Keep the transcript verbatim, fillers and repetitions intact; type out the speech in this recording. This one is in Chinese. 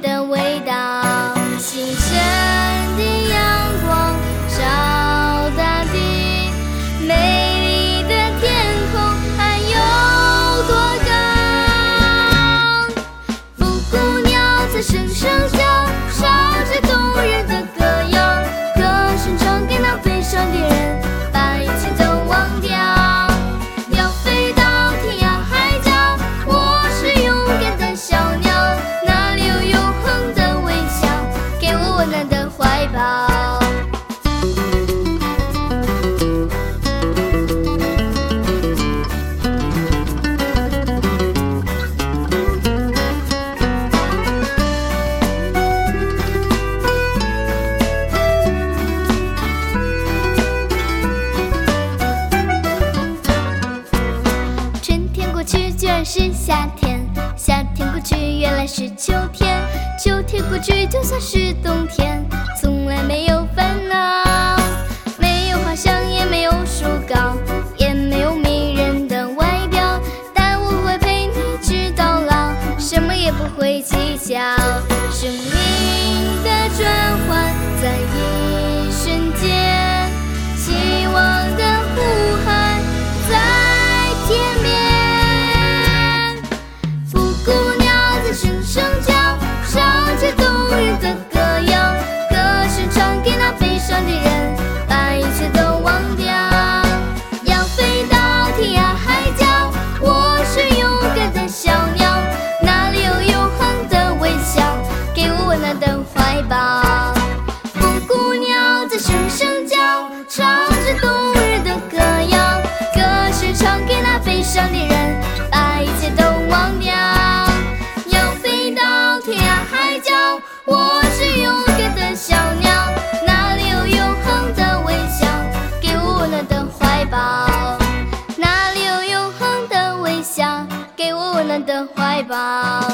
的味道，新生的阳光照大地，美丽的天空还有多高？布谷鸟在声声叫，唱着动人的歌谣，歌声传给那悲伤的人，把一切都忘掉。要飞到天涯海角，我是勇敢的小鸟，那里有永恒的微笑，给我温暖的怀抱。居然是夏天，夏天过去原来是秋天，秋天过去就算是冬天，从来没有烦恼，没有花香，也没有树高，也没有迷人的外表，但我会陪你直到老，什么也不会计较。生命的转换在一瞬间，希望的呼喊在天边。声声叫，唱着动人的歌谣，歌声传给那悲伤的人，把一切都忘掉。要飞到天涯海角，我是勇敢的小鸟，那里有永恒的微笑，给我温暖的怀抱。布谷鸟在声声叫，唱着动人的歌谣，歌声传给那悲伤的人，把一切都忘掉。我是勇敢的小鸟，那里有永恒的微笑，给我温暖的怀抱。那里有永恒的微笑，给我温暖的怀抱。